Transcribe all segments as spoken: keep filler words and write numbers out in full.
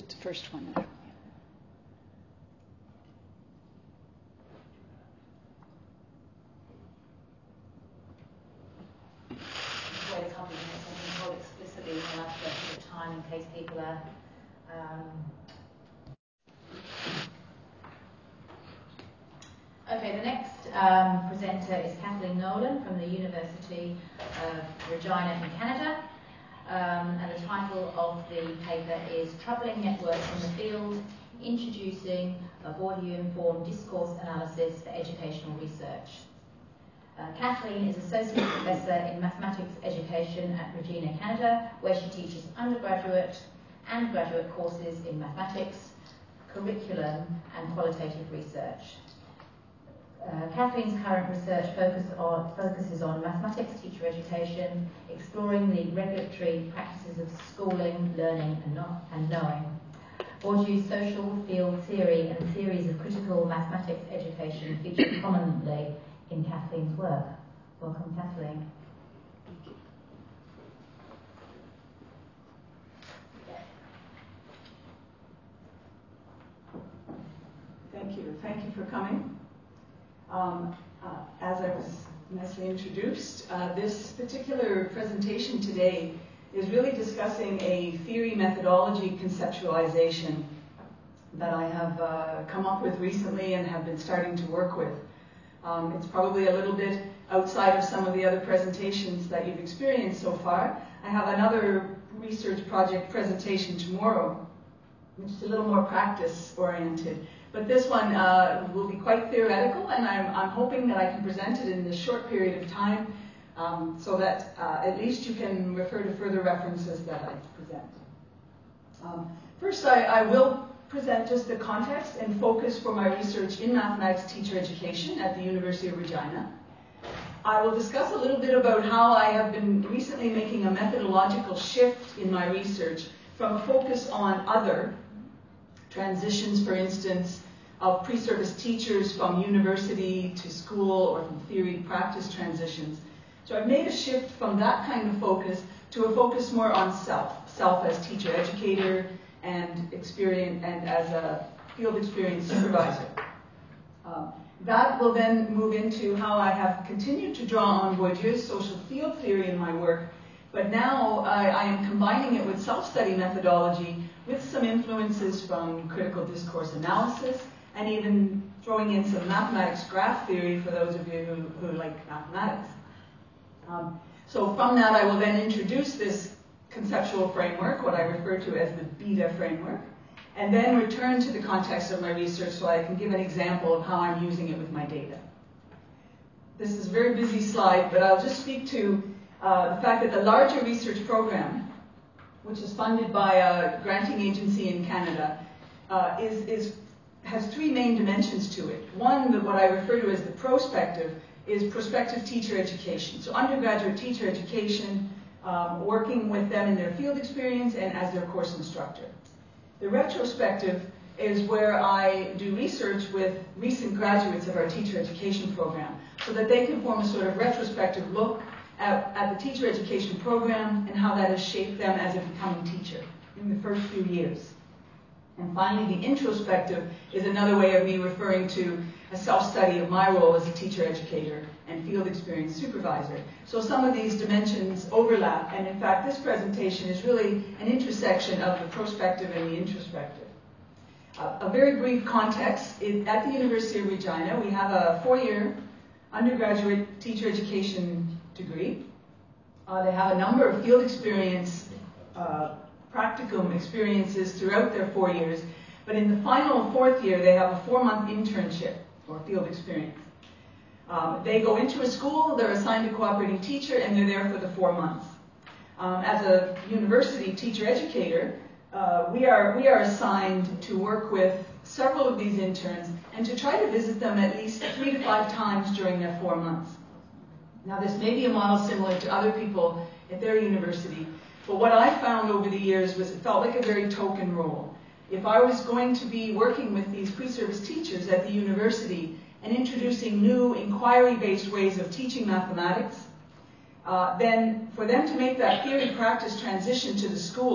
the first one. Very comprehensive and told explicitly in the last bit of time in case people are. Um... Okay, the next um, presenter is Kathleen Nolan from the University of Regina in Canada. Um, and the title of the paper is Troubling Networks in the Field, Introducing a Bourdieu-Informed Discourse Analysis for Educational Research. Uh, Kathleen is Associate Professor in Mathematics Education at Regina, Canada, where she teaches undergraduate and graduate courses in mathematics, curriculum and qualitative research. Uh, Kathleen's current research focus on, focuses on mathematics teacher education, exploring the regulatory practices of schooling, learning and, not, and knowing. Bourdieu's social field theory and theories of critical mathematics education feature prominently in Kathleen's work. Welcome, Kathleen. Thank you. Thank you for coming. Um, uh, as I was nicely introduced, uh, this particular presentation today is really discussing a theory methodology conceptualization that I have uh, come up with recently and have been starting to work with. Um, it's probably a little bit outside of some of the other presentations that you've experienced so far. I have another research project presentation tomorrow, which is a little more practice-oriented. But this one uh, will be quite theoretical, and I'm, I'm hoping that I can present it in this short period of time um, so that uh, at least you can refer to further references that I present. Um, first, I, I will present just the context and focus for my research in mathematics teacher education at the University of Regina. I will discuss a little bit about how I have been recently making a methodological shift in my research from a focus on other transitions, for instance, of pre-service teachers from university to school or from theory to practice transitions. So I've made a shift from that kind of focus to a focus more on self, self as teacher educator and experience and as a field experience supervisor. Um, that will then move into how I have continued to draw on Bourdieu's social field theory in my work, but now I, I am combining it with self-study methodology with some influences from critical discourse analysis and even throwing in some mathematics graph theory for those of you who, who like mathematics. Um, so from that I will then introduce this conceptual framework, what I refer to as the BETA framework, and then return to the context of my research so I can give an example of how I'm using it with my data. This is a very busy slide, but I'll just speak to uh, the fact that the larger research program, which is funded by a granting agency in Canada, uh, is, is, has three main dimensions to it. One, that what I refer to as the prospective, is prospective teacher education. So undergraduate teacher education, um, working with them in their field experience and as their course instructor. The retrospective is where I do research with recent graduates of our teacher education program so that they can form a sort of retrospective look at, at the teacher education program and how that has shaped them as a becoming teacher in the first few years. And finally, the introspective is another way of me referring to a self-study of my role as a teacher educator and field experience supervisor. So some of these dimensions overlap, and in fact this presentation is really an intersection of the prospective and the introspective. Uh, a very brief context, it, at the University of Regina we have a four-year undergraduate teacher education degree. Uh, they have a number of field experience uh, practicum experiences throughout their four years, but in the final fourth year they have a four-month internship or field experience. Um, they go into a school, they're assigned a cooperating teacher, and they're there for the four months. Um, as a university teacher educator, uh, we are we are assigned to work with several of these interns and to try to visit them at least three to five times during their four months. Now this may be a model similar to other people at their university, but what I found over the years was it felt like a very token role. If I was going to be working with these pre-service teachers at the university and introducing new inquiry-based ways of teaching mathematics, uh, then for them to make that theory practice transition to the schools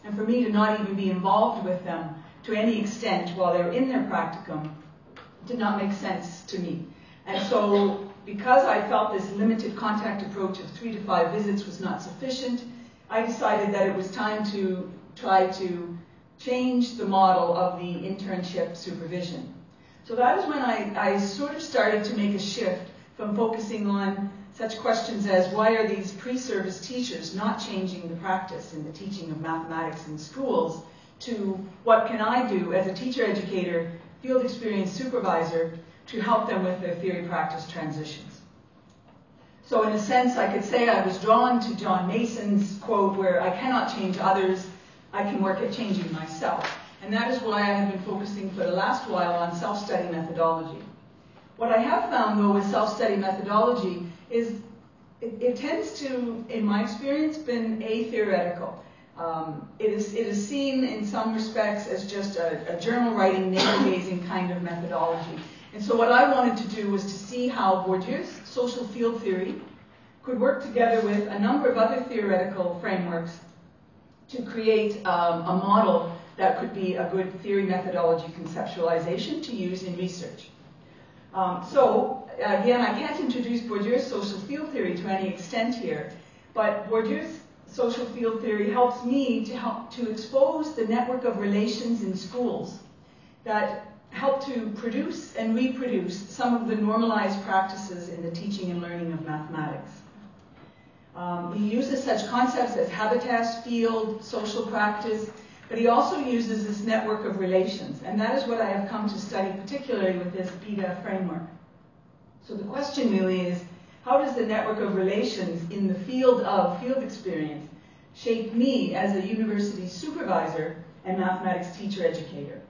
and for me to not even be involved with them to any extent while they were in their practicum did not make sense to me. And so, because I felt this limited contact approach of three to five visits was not sufficient, I decided that it was time to try to change the model of the internship supervision. So that is when I, I sort of started to make a shift from focusing on such questions as why are these pre-service teachers not changing the practice in the teaching of mathematics in schools to what can I do as a teacher educator, field experience supervisor to help them with their theory practice transitions. So in a sense, I could say I was drawn to John Mason's quote where I cannot change others, I can work at changing myself. And that is why I have been focusing for the last while on self-study methodology. What I have found, though, with self-study methodology is it, it tends to, in my experience, been a-theoretical. Um, it, is, it is seen in some respects as just a, a journal-writing, navel-gazing kind of methodology. And so what I wanted to do was to see how Bourdieu's social field theory could work together with a number of other theoretical frameworks to create um, a model that could be a good theory methodology conceptualization to use in research. Um, so, again, I can't introduce Bourdieu's social field theory to any extent here, but Bourdieu's social field theory helps me to help to expose the network of relations in schools that help to produce and reproduce some of the normalized practices in the teaching and learning of mathematics. Um, he uses such concepts as habitus, field, social practice, but he also uses this network of relations, and that is what I have come to study, particularly with this BETA framework. So the question really is, how does the network of relations in the field of field experience shape me as a university supervisor and mathematics teacher educator?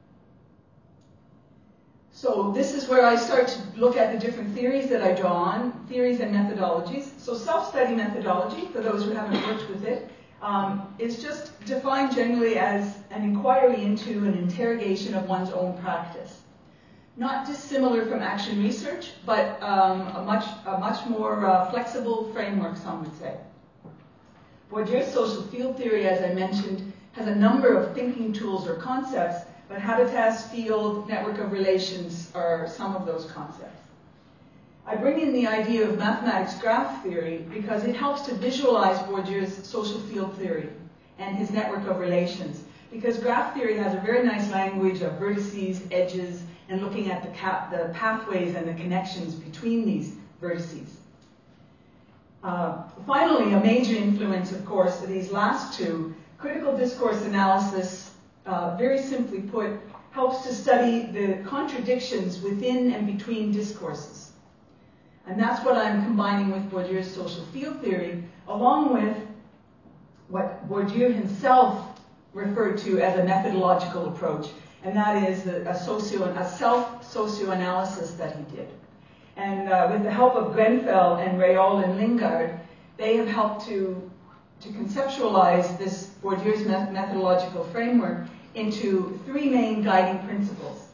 So this is where I start to look at the different theories that I draw on, theories and methodologies. So self-study methodology, for those who haven't worked with it, um, is just defined generally as an inquiry into an interrogation of one's own practice. Not dissimilar from action research, but um, a much, a much more uh, flexible framework, some would say. Bourdieu's social field theory, as I mentioned, has a number of thinking tools or concepts, but habitus, field, network of relations are some of those concepts. I bring in the idea of mathematics graph theory because it helps to visualize Bourdieu's social field theory and his network of relations, because graph theory has a very nice language of vertices, edges, and looking at the, cap, the pathways and the connections between these vertices. Uh, finally, a major influence, of course, of these last two, critical discourse analysis, uh, very simply put, helps to study the contradictions within and between discourses. And that's what I'm combining with Bourdieu's social field theory, along with what Bourdieu himself referred to as a methodological approach, and that is a, a, socio, a self-socioanalysis that he did. And uh, with the help of Grenfell and Rayol and Lingard, they have helped to, to conceptualize this Bourdieu's methodological framework into three main guiding principles.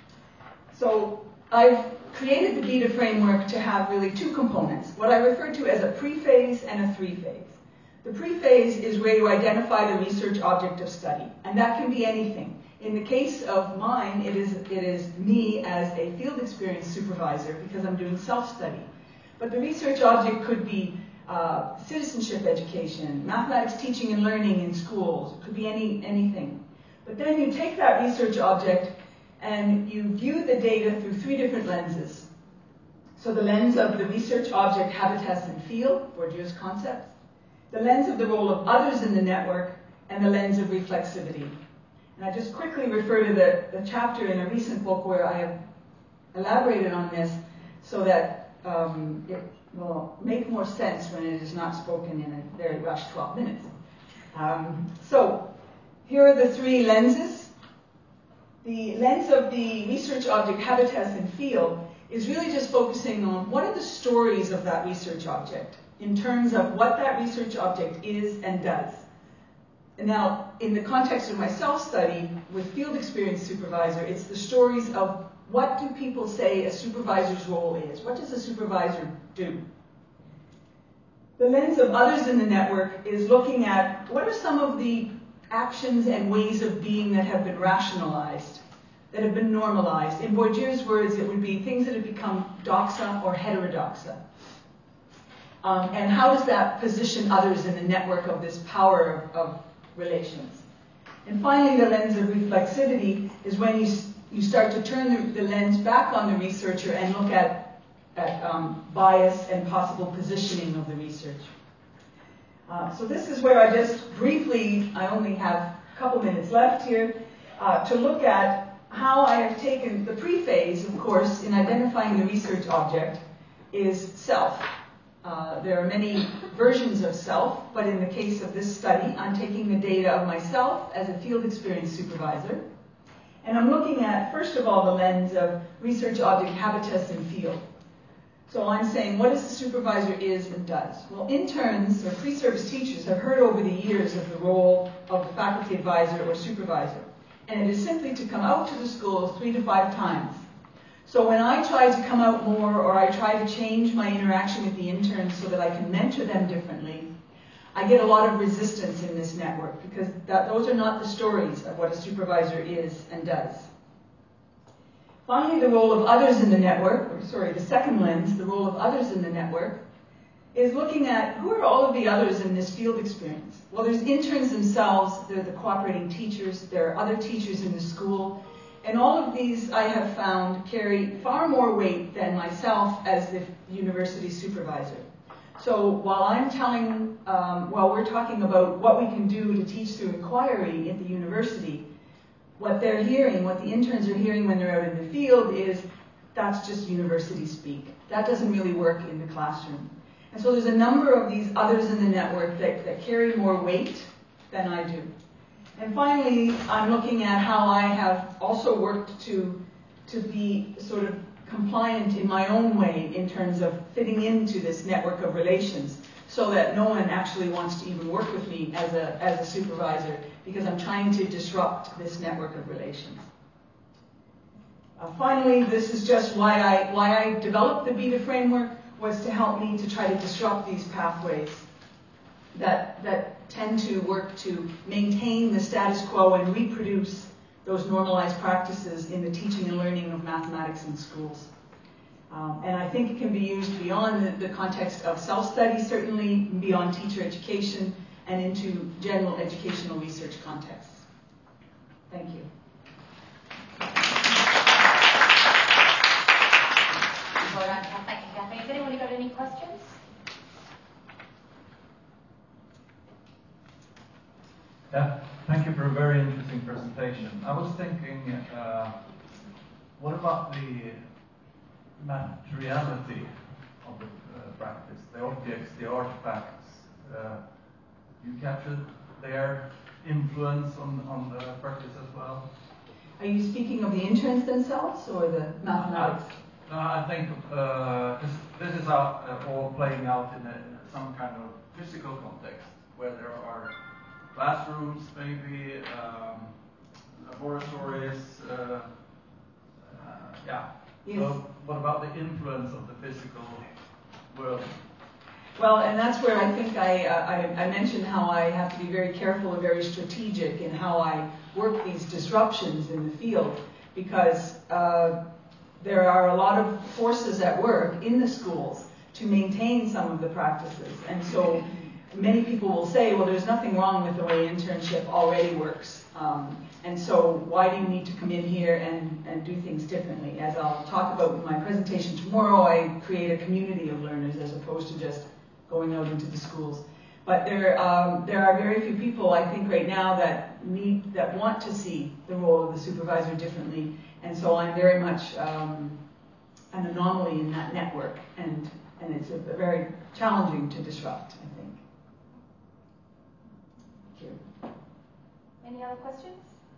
So I've created the BETA framework to have really two components, what I refer to as a pre-phase and a three-phase. The pre-phase is where you identify the research object of study, and that can be anything. In the case of mine, it is, it is me as a field experience supervisor because I'm doing self-study. But the research object could be uh, citizenship education, mathematics teaching and learning in schools. It could be any, anything. But then you take that research object and you view the data through three different lenses. So the lens of the research object, habitus and field, Bourdieu's concepts, the lens of the role of others in the network, and the lens of reflexivity. And I just quickly refer to the, the chapter in a recent book where I have elaborated on this so that um, it will make more sense when it is not spoken in a very rushed twelve minutes. Um, so here are the three lenses. The lens of the research object, habitus and field, is really just focusing on what are the stories of that research object in terms of what that research object is and does. And now, in the context of my self-study with field experience supervisor, it's the stories of what do people say a supervisor's role is? What does a supervisor do? The lens of others in the network is looking at what are some of the actions and ways of being that have been rationalized, that have been normalized. In Bourdieu's words, it would be things that have become doxa or heterodoxa. Um, and how does that position others in the network of this power of, of relations? And finally, the lens of reflexivity is when you, you start to turn the, the lens back on the researcher and look at, at um, bias and possible positioning of the research. Uh, so this is where I just briefly, I only have a couple minutes left here, uh, to look at how I have taken the pre-phase, of course, in identifying the research object, is self. Uh, there are many versions of self, but in the case of this study, I'm taking the data of myself as a field experience supervisor, and I'm looking at, first of all, the lens of research object habitus and field. So I'm saying, what is the supervisor is and does? Well, interns or pre-service teachers have heard over the years of the role of the faculty advisor or supervisor, and it is simply to come out to the school three to five times. So when I try to come out more, or I try to change my interaction with the interns so that I can mentor them differently, I get a lot of resistance in this network, because that, those are not the stories of what a supervisor is and does. Finally, the role of others in the network, or sorry, the second lens, the role of others in the network, is looking at who are all of the others in this field experience. Well, there's interns themselves, they're the cooperating teachers, there are other teachers in the school, and all of these, I have found, carry far more weight than myself as the university supervisor. So while I'm telling, um, while we're talking about what we can do to teach through inquiry at the university, what they're hearing, what the interns are hearing when they're out in the field is, that's just university speak. That doesn't really work in the classroom. And so there's a number of these others in the network that, that carry more weight than I do. And finally, I'm looking at how I have also worked to, to be sort of compliant in my own way in terms of fitting into this network of relations, so that no one actually wants to even work with me as a, as a supervisor, because I'm trying to disrupt this network of relations. Uh, finally, this is just why I, why I developed the BETA framework, was to help me to try to disrupt these pathways that, that tend to work to maintain the status quo and reproduce those normalized practices in the teaching and learning of mathematics in schools. Um, and I think it can be used beyond the, the context of self-study, certainly, beyond teacher education, and into general educational research contexts. Thank you. Well done. Thank you, Kathleen. Has anyone got any questions? Yeah, thank you for a very interesting presentation. I was thinking, uh, what about the materiality of the uh, practice, the objects, the artifacts? Uh, you captured their influence on, on the practice as well? Are you speaking of the interns themselves or the mathematics? Uh, I think uh, this, this is out, uh, all playing out in, a, in some kind of physical context, where there are classrooms, maybe, um, laboratories, uh, uh, yeah. Yes. So what about the influence of the physical world? Well, and that's where I think I, uh, I, I mentioned how I have to be very careful and very strategic in how I work these disruptions in the field, because uh, there are a lot of forces at work in the schools to maintain some of the practices. And so many people will say, well, there's nothing wrong with the way internship already works. Um, and so why do you need to come in here and, and do things differently? As I'll talk about in my presentation tomorrow, I create a community of learners as opposed to just going out into the schools. But there, um, there are very few people, I think, right now that need, that want to see the role of the supervisor differently. And so I'm very much um, an anomaly in that network, and, and it's a, a very challenging to disrupt, I think. Thank you. Any other questions?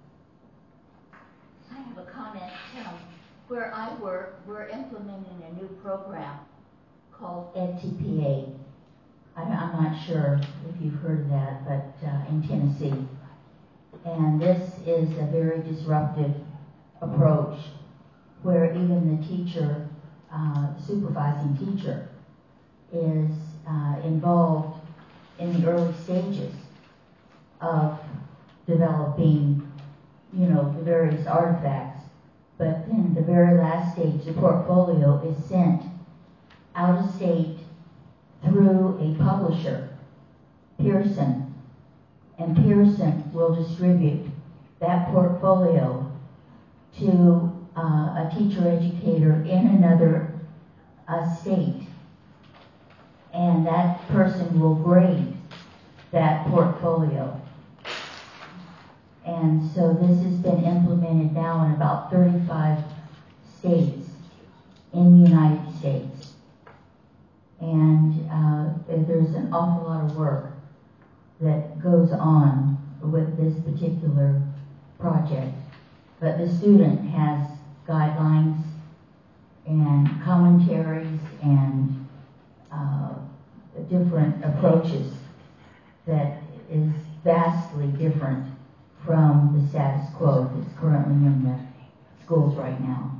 I have a comment. Um, where I work, we're implementing a new program called Ed T P A. I'm not sure if you've heard of that, but uh, in Tennessee. And this is a very disruptive approach where even the teacher, uh, supervising teacher, is uh, involved in the early stages of developing, you know, the various artifacts. But then the very last stage, the portfolio is sent out of state through a publisher, Pearson, and Pearson will distribute that portfolio to uh, a teacher educator in another uh, state, and that person will grade that portfolio. And so this has been implemented now in about thirty-five states in the United States. And uh, there's an awful lot of work that goes on with this particular project. But the student has guidelines and commentaries and uh, different approaches that is vastly different from the status quo that's currently in the schools right now.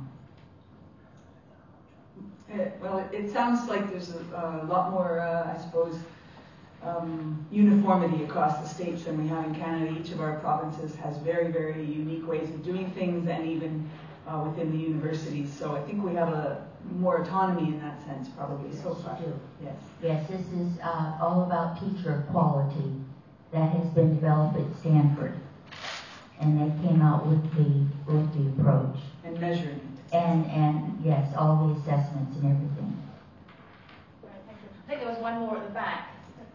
Uh, well, it, it sounds like there's a, a lot more, uh, I suppose, um, uniformity across the states than we have in Canada. Each of our provinces has very, very unique ways of doing things, and even uh, within the universities. So I think we have a more autonomy in that sense, probably, so far. Yes. Yes, this is uh, all about teacher quality that has been developed at Stanford. And they came out with the with the approach. And measuring it. And, and yes, all the assessments and everything. Right, thank you. I think there was one more at the back.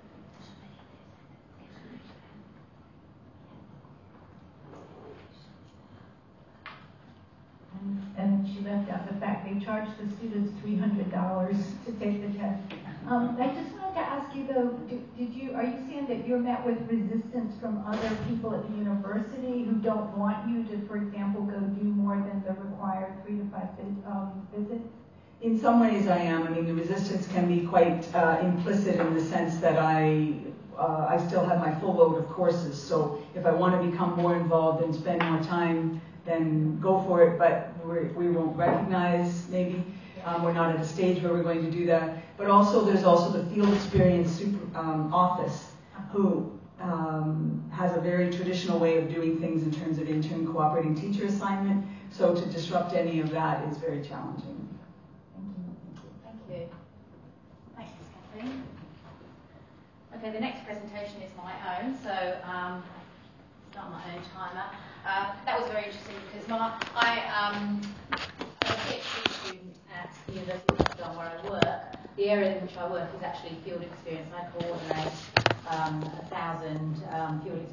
And, and she left out the fact they charge the students three hundred dollars to take the test. Um, I just wanted to ask you though, did, did you, are you saying that you're met with resistance from other people at the university who don't want you to, for example, go do more than the required three to five um, visits? In some ways I am. I mean, the resistance can be quite uh, implicit in the sense that I uh, I still have my full load of courses. So if I want to become more involved and spend more time, then go for it. But we're, we won't recognize, maybe. Um, we're not at a stage where we're going to do that. But also there's also the field experience super, um, office who um, has a very traditional way of doing things in terms of intern cooperating teacher assignment. So to disrupt any of that is very challenging. Thank you. Thanks, Kathleen. Okay, the next presentation is my own, so um, start my own timer. Uh, that was very interesting because my, I, um, I'm a PhD student at the University of Rotterdam where I work. The area in which I work is actually field experience. I coordinate um, a thousand um, field experience